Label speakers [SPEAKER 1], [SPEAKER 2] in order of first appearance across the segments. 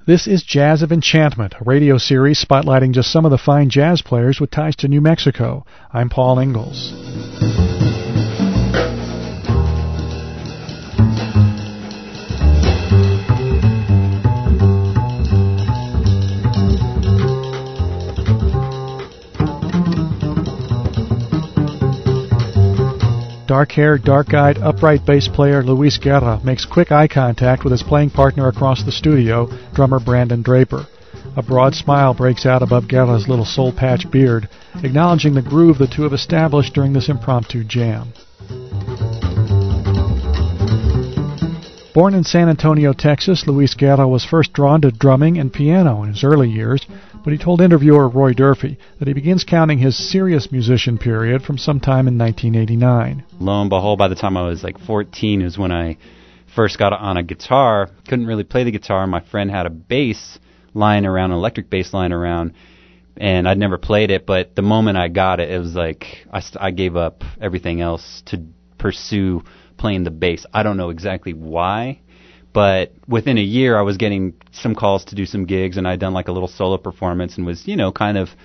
[SPEAKER 1] This is Jazz of Enchantment, a radio series spotlighting just some of the fine jazz players with ties to New Mexico. I'm Paul Ingalls. Dark-haired, dark-eyed, upright bass player Luis Guerra makes quick eye contact with his playing partner across the studio, drummer Brandon Draper. A broad smile breaks out above Guerra's little soul-patch beard, acknowledging the groove the two have established during this impromptu jam. Born in San Antonio, Texas, Luis Guerra was first drawn to drumming and piano in his early years, but he told interviewer Roy Durfee that he begins counting his serious musician period from sometime in 1989.
[SPEAKER 2] Lo and behold, by the time I was like 14 is when I first got on a guitar. Couldn't really play the guitar. My friend had a bass lying around, an electric bass lying around, and I'd never played it, but the moment I got it, it was like I gave up everything else to pursue playing the bass. I don't know exactly why, but within a year I was getting some calls to do some gigs, and I'd done like a little solo performance and was, kind of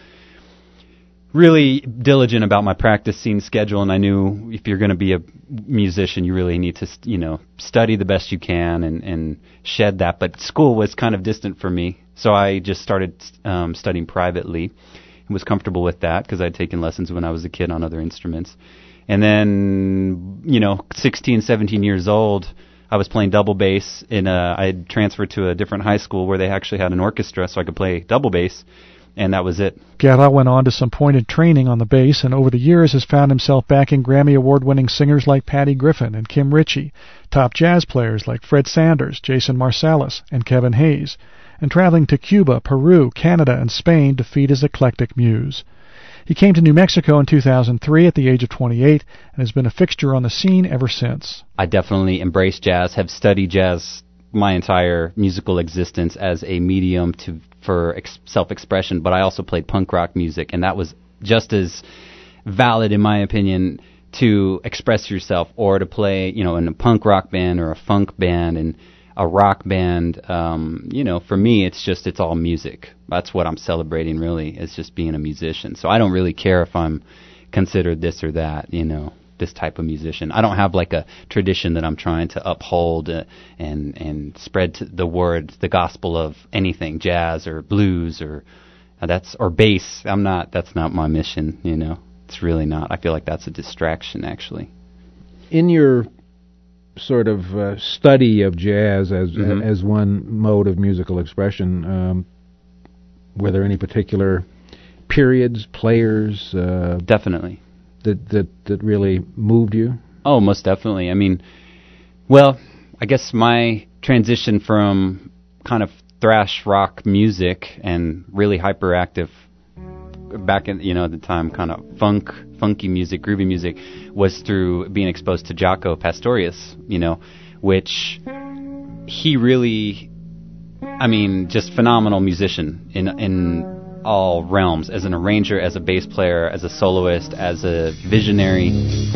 [SPEAKER 2] really diligent about my practicing schedule, and I knew if you're going to be a musician, you really need to, study the best you can and shed that, but school was kind of distant for me, so I just started studying privately and was comfortable with that because I'd taken lessons when I was a kid on other instruments. And then, 16, 17 years old, I was playing double bass I had transferred to a different high school where they actually had an orchestra so I could play double bass, and that was it.
[SPEAKER 1] Guerra went on to some pointed training on the bass, and over the years has found himself backing Grammy Award-winning singers like Patty Griffin and Kim Ritchie, top jazz players like Fred Sanders, Jason Marsalis, and Kevin Hayes, and traveling to Cuba, Peru, Canada, and Spain to feed his eclectic muse. He came to New Mexico in 2003 at the age of 28 and has been a fixture on the scene ever since.
[SPEAKER 2] I definitely embrace jazz, have studied jazz my entire musical existence as a medium for self-expression, but I also played punk rock music, and that was just as valid, in my opinion, to express yourself or to play, in a punk rock band or a funk band and a rock band. For me, it's all music. That's what I'm celebrating, really, is just being a musician. So I don't really care if I'm considered this or that, this type of musician. I don't have like a tradition that I'm trying to uphold and spread the word, the gospel of anything, jazz or blues or bass. That's not my mission, It's really not. I feel like that's a distraction, actually.
[SPEAKER 3] In your sort of study of jazz as one mode of musical expression, were there any particular periods, players?
[SPEAKER 2] Definitely.
[SPEAKER 3] That really moved you?
[SPEAKER 2] Oh, most definitely. I mean, I guess my transition from kind of thrash rock music and really hyperactive back in, at the time, kind of funky music, groovy music, was through being exposed to Jaco Pastorius, which he really, just phenomenal musician in all realms, as an arranger, as a bass player, as a soloist, as a visionary.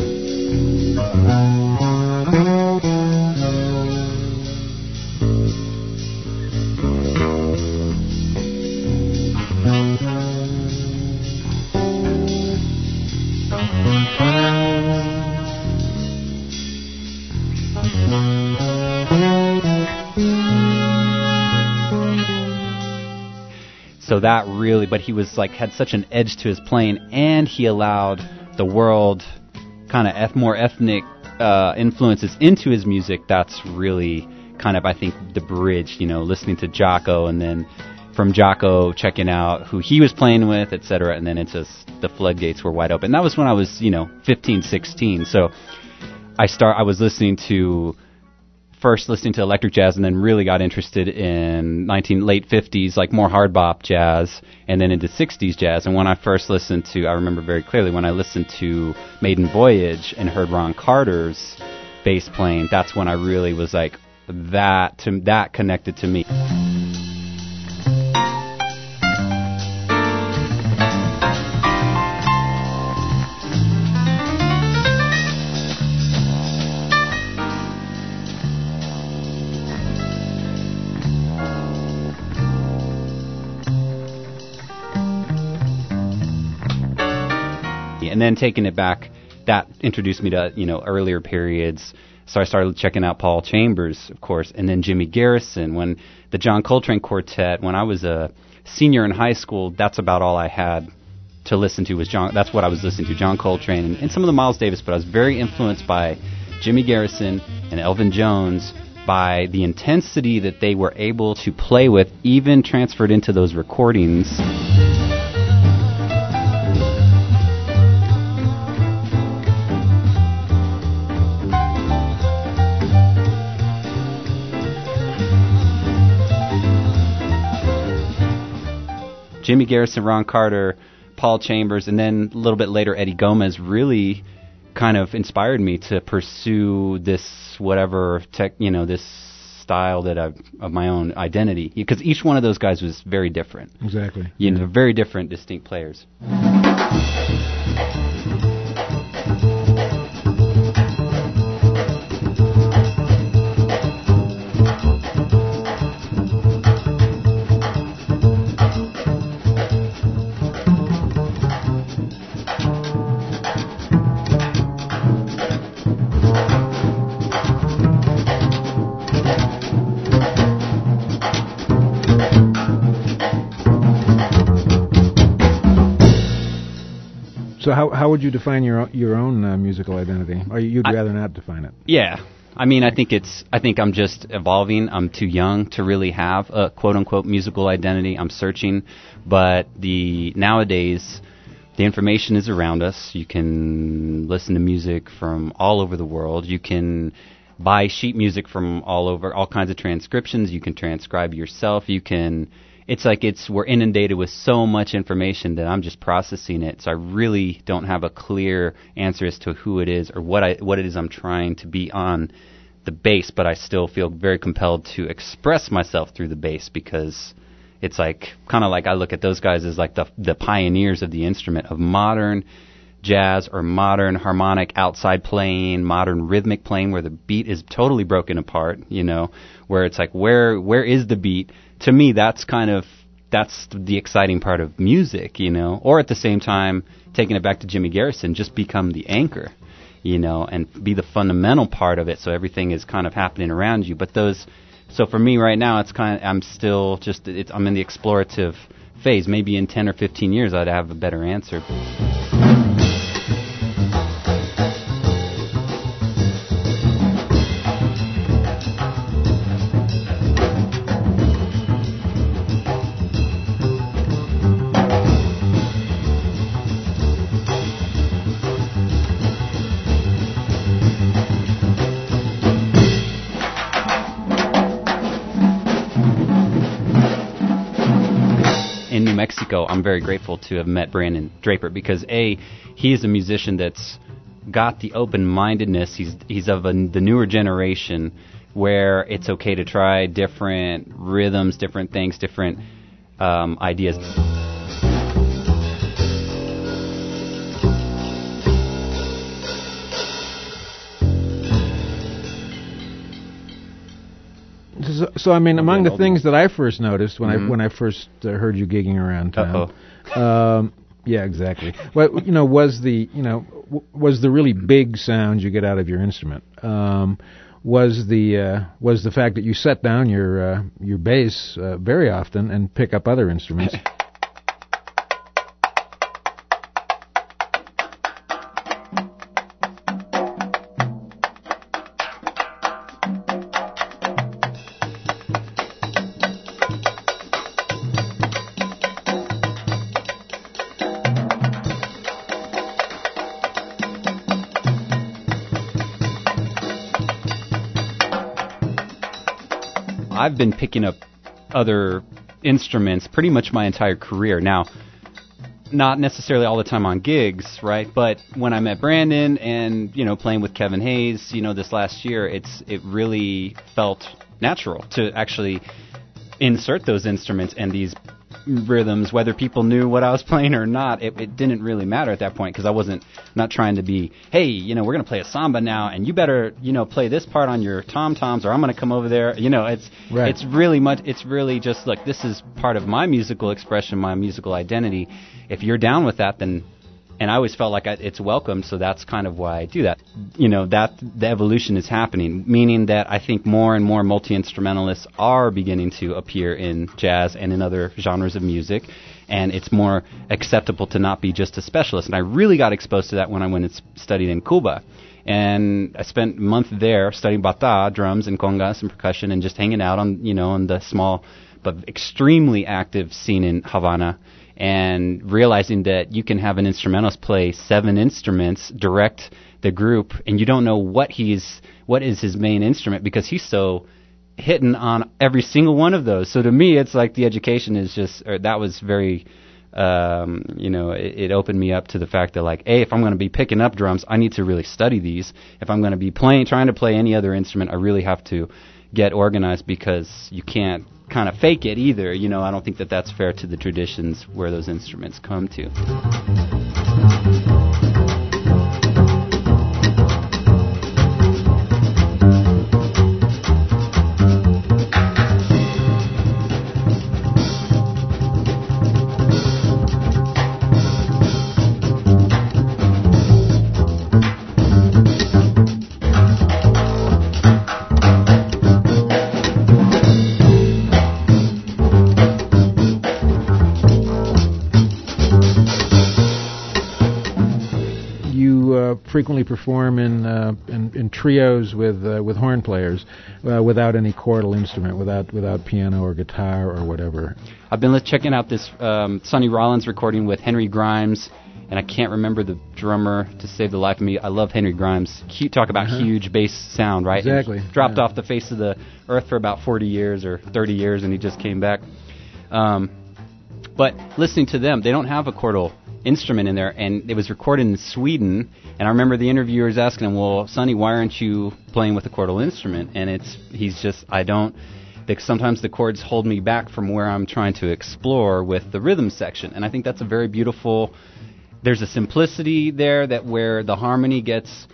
[SPEAKER 2] So that really, but he was had such an edge to his playing, and he allowed the world kind of more ethnic influences into his music. That's really kind of, I think, the bridge, listening to Jaco, and then from Jaco checking out who he was playing with, etc., and then it's just the floodgates were wide open. That was when I was, 15, 16. So I was first listening to electric jazz, and then really got interested in late 50s, like more hard bop jazz, and then into 60s jazz. And when I first listened to, I remember very clearly, when I listened to Maiden Voyage and heard Ron Carter's bass playing, that's when I really was like, that connected to me. And then taking it back, that introduced me to, earlier periods. So I started checking out Paul Chambers, of course, and then Jimmy Garrison. When the John Coltrane Quartet, when I was a senior in high school, that's about all I had to listen to was John. That's what I was listening to, John Coltrane and some of the Miles Davis. But I was very influenced by Jimmy Garrison and Elvin Jones, by the intensity that they were able to play with, even transferred into those recordings. Jimmy Garrison, Ron Carter, Paul Chambers, and then a little bit later Eddie Gomez really kind of inspired me to pursue this this style that of my own identity, because each one of those guys was very different.
[SPEAKER 3] Exactly.
[SPEAKER 2] Very different, distinct players.
[SPEAKER 3] So how would you define your own musical identity? Or you'd rather not define it?
[SPEAKER 2] Yeah. I mean, I think I'm just evolving. I'm too young to really have a quote-unquote musical identity. I'm searching. But nowadays, the information is around us. You can listen to music from all over the world. You can buy sheet music from all over, all kinds of transcriptions. You can transcribe yourself. We're inundated with so much information that I'm just processing it. So I really don't have a clear answer as to who it is or what it is I'm trying to be on the bass, but I still feel very compelled to express myself through the bass, because it's kind of like I look at those guys as like the pioneers of the instrument, of modern jazz or modern harmonic outside playing, modern rhythmic playing, where the beat is totally broken apart, where it's like, where is the beat? To me, that's the exciting part of music, or at the same time, taking it back to Jimmy Garrison, just become the anchor, and be the fundamental part of it, so everything is kind of happening around you. So for me right now, I'm still I'm in the explorative phase. Maybe in 10 or 15 years, I'd have a better answer. In New Mexico, I'm very grateful to have met Brandon Draper, because he is a musician that's got the open-mindedness. He's of the newer generation, where it's okay to try different rhythms, different things, different ideas.
[SPEAKER 3] So I mean, among the things that I first noticed when I first heard you gigging around town, yeah, exactly. Well, was the really big sound you get out of your instrument? Was the fact that you set down your bass very often and pick up other instruments?
[SPEAKER 2] I've been picking up other instruments pretty much my entire career. Now, not necessarily all the time on gigs, right? But when I met Brandon and, playing with Kevin Hayes, this last year, it really felt natural to actually insert those instruments and these rhythms, whether people knew what I was playing or not. It didn't really matter at that point, because I wasn't not trying to be, hey, we're going to play a samba now, and you better, play this part on your tom-toms, or I'm going to come over there. It's really just, look, this is part of my musical expression, my musical identity. If you're down with that, then And I always felt like it's welcome, so that's kind of why I do that. That the evolution is happening, meaning that I think more and more multi-instrumentalists are beginning to appear in jazz and in other genres of music, and it's more acceptable to not be just a specialist. And I really got exposed to that when I went and studied in Cuba. And I spent a month there studying bata, drums and congas and percussion, and just hanging out on the small but extremely active scene in Havana, and realizing that you can have an instrumentalist play 7 instruments, direct the group, and you don't know what is his main instrument because he's so hitting on every single one of those. So to me, it's like the education is that was very, it opened me up to the fact that, like, if I'm going to be picking up drums, I need to really study these. If I'm going to be trying to play any other instrument, I really have to get organized, because you can't kind of fake it either. I don't think that that's fair to the traditions where those instruments come to.
[SPEAKER 3] Frequently perform in trios with horn players, without any chordal instrument, without piano or guitar or whatever.
[SPEAKER 2] I've been checking out this Sonny Rollins recording with Henry Grimes, and I can't remember the drummer to save the life of me. I love Henry Grimes. Talk about huge bass sound, right?
[SPEAKER 3] Exactly.
[SPEAKER 2] Dropped off the face of the earth for about 40 years or 30 years, and he just came back. But listening to them, they don't have a chordal instrument in there, and it was recorded in Sweden. And I remember the interviewers asking him, "Well, Sonny, why aren't you playing with a chordal instrument?" And he's just, I don't. Because sometimes the chords hold me back from where I'm trying to explore with the rhythm section, and I think that's a very beautiful. There's a simplicity there that where the harmony gets,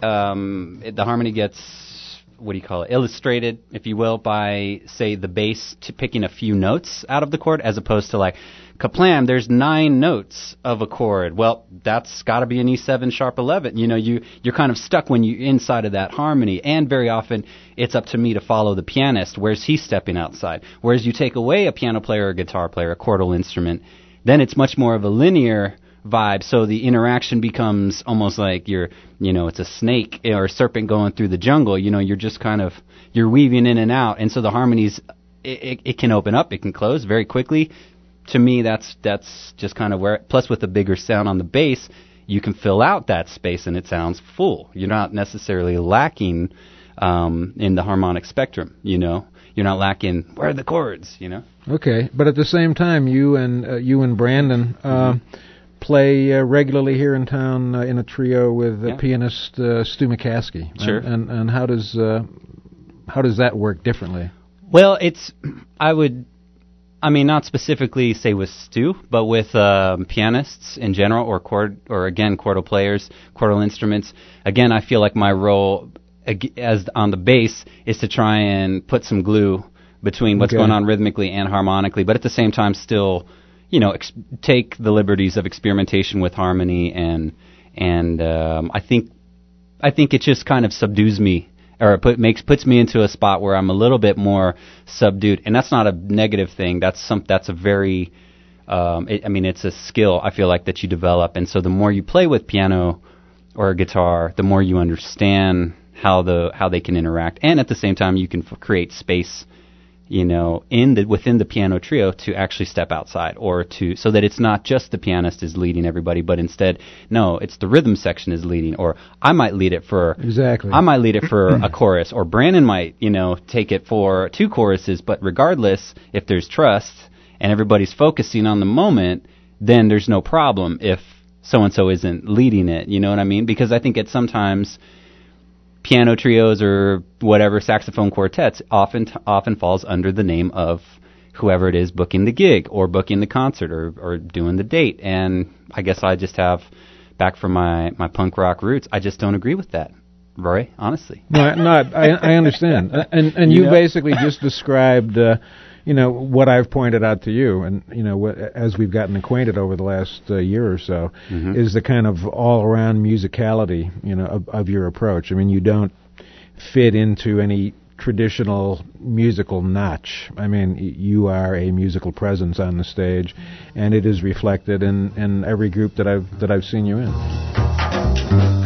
[SPEAKER 2] what do you call it, illustrated, if you will, by, say, the bass picking a few notes out of the chord, as opposed to like Kaplan, there's 9 notes of a chord. Well, that's got to be an E7 sharp 11. You're kind of stuck when you're inside of that harmony, and very often it's up to me to follow the pianist. Where's he stepping outside? Whereas you take away a piano player or a guitar player, a chordal instrument, then it's much more of a linear vibe, so the interaction becomes almost like it's a snake or a serpent going through the jungle. You're just kind of, you're weaving in and out, and so the harmonies, it can open up, it can close very quickly. To me, that's just kind of where, plus with the bigger sound on the bass, you can fill out that space and it sounds full. You're not necessarily lacking in the harmonic spectrum, You're not lacking, where are the chords,
[SPEAKER 3] Okay, but at the same time, you and Brandon play regularly here in town in a trio with pianist Stu McCaskey.
[SPEAKER 2] Sure.
[SPEAKER 3] And how does that work differently?
[SPEAKER 2] Well, not specifically say with Stu, but with pianists in general, or chordal players, chordal instruments. Again, I feel like my role as on the bass is to try and put some glue between what's going on rhythmically and harmonically, but at the same time still, take the liberties of experimentation with harmony, and I think it just kind of subdues me, or puts me into a spot where I'm a little bit more subdued, and that's not a negative thing. That's a very, it's a skill, I feel like, that you develop, and so the more you play with piano or guitar, the more you understand how they can interact, and at the same time you can create space, within the piano trio to actually step outside, or so that it's not just the pianist is leading everybody, but instead, no, it's the rhythm section is leading, or I might lead it for a chorus, or Brandon might, take it for 2 choruses, but regardless, if there's trust and everybody's focusing on the moment, then there's no problem if so-and-so isn't leading it, you know what I mean? Because I think sometimes piano trios or whatever, saxophone quartets often falls under the name of whoever it is booking the gig or booking the concert or doing the date. And I guess I just have, back from my punk rock roots, I just don't agree with that, Rory, honestly.
[SPEAKER 3] No, I understand. And you basically just described what I've pointed out to you, and as we've gotten acquainted over the last year or so, is the kind of all-around musicality, of your approach. I mean, you don't fit into any traditional musical notch. I mean, you are a musical presence on the stage, and it is reflected in every group that I've seen you in.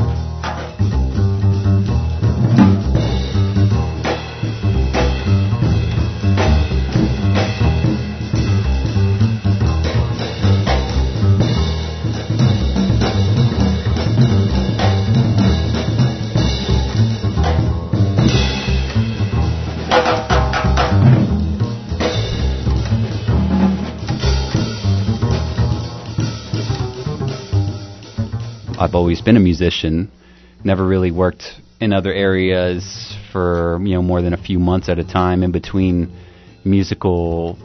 [SPEAKER 2] I've always been a musician, never really worked in other areas for more than a few months at a time in between musical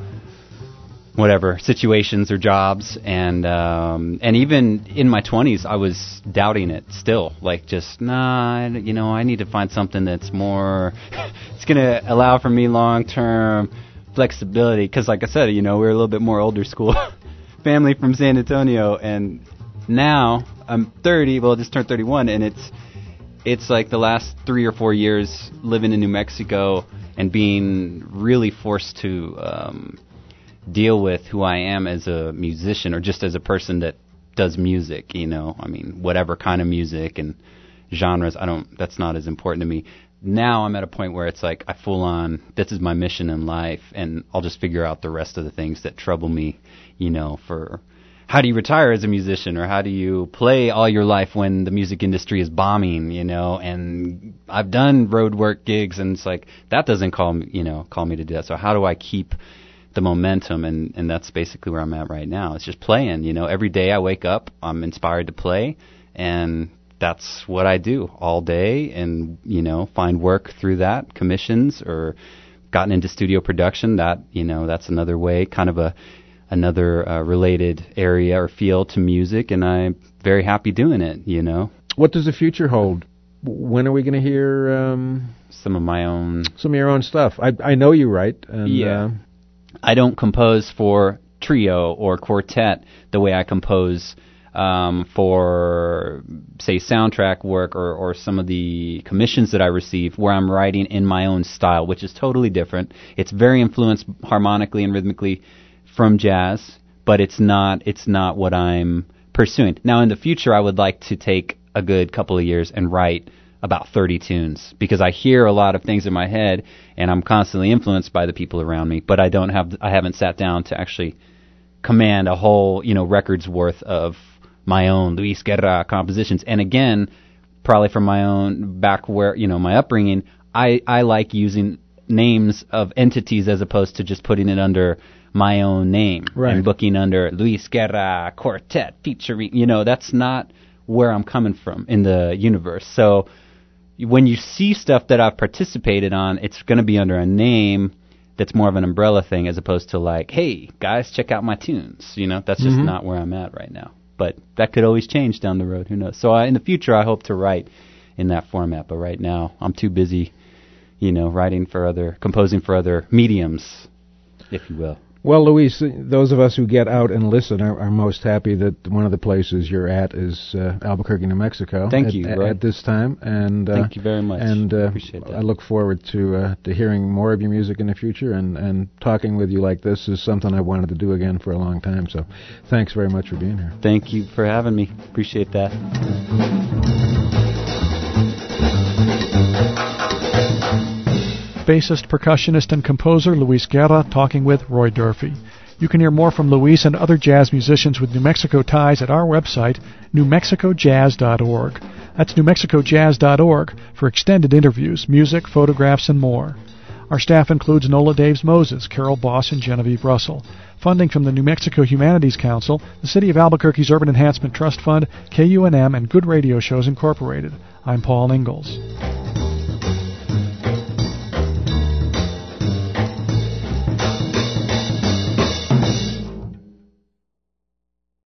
[SPEAKER 2] situations or jobs, and even in my 20s I was doubting it still, like just I need to find something that's more it's going to allow for me long-term flexibility, because like I said, we're a little bit more older school family from San Antonio, and now I'm 30, well, I just turned 31, and it's like the last 3 or 4 years living in New Mexico and being really forced to deal with who I am as a musician, or just as a person that does music, I mean, whatever kind of music and genres, that's not as important to me. Now I'm at a point where it's like I full on, this is my mission in life, and I'll just figure out the rest of the things that trouble me, for how do you retire as a musician, or how do you play all your life when the music industry is booming, and I've done road work gigs, and it's like, that doesn't call me to do that. So how do I keep the momentum? And that's basically where I'm at right now. It's just playing, every day I wake up, I'm inspired to play, and that's what I do all day, and, find work through that, commissions, or gotten into studio production. That, that's another way, kind of another related area or field to music, and I'm very happy doing it,
[SPEAKER 3] What does the future hold? When are we going to hear
[SPEAKER 2] some of
[SPEAKER 3] your own stuff? I know you write. And,
[SPEAKER 2] yeah. I don't compose for trio or quartet the way I compose for, say, soundtrack work or some of the commissions that I receive, where I'm writing in my own style, which is totally different. It's very influenced harmonically and rhythmically from jazz, but it's not what I'm pursuing. Now, in the future, I would like to take a good couple of years and write about 30 tunes, because I hear a lot of things in my head, and I'm constantly influenced by the people around me, but I haven't sat down to actually command a whole, record's worth of my own Luis Guerra compositions. And again, probably from my own back where, my upbringing, I like using names of entities as opposed to just putting it under my own name, right, and booking under Luis Guerra Quartet featuring, that's not where I'm coming from in the universe. So when you see stuff that I've participated on, it's going to be under a name that's more of an umbrella thing, as opposed to like, hey, guys, check out my tunes. That's just not where I'm at right now. But that could always change down the road. Who knows? So in the future, I hope to write in that format. But right now, I'm too busy, composing for other mediums, if you will.
[SPEAKER 3] Well, Luis, those of us who get out and listen are most happy that one of the places you're at is Albuquerque, New Mexico.
[SPEAKER 2] Thank you, Roy.
[SPEAKER 3] At this time, and
[SPEAKER 2] thank you very much.
[SPEAKER 3] And
[SPEAKER 2] appreciate that.
[SPEAKER 3] I look forward to hearing more of your music in the future, and talking with you like this is something I wanted to do again for a long time. So, thanks very much for being here.
[SPEAKER 2] Thank you for having me. Appreciate that.
[SPEAKER 1] Bassist, percussionist, and composer Luis Guerra talking with Roy Durfee. You can hear more from Luis and other jazz musicians with New Mexico ties at our website, newmexicojazz.org. That's newmexicojazz.org for extended interviews, music, photographs, and more. Our staff includes Nola Daves Moses, Carol Boss, and Genevieve Russell. Funding from the New Mexico Humanities Council, the City of Albuquerque's Urban Enhancement Trust Fund, KUNM, and Good Radio Shows Incorporated. I'm Paul Ingalls.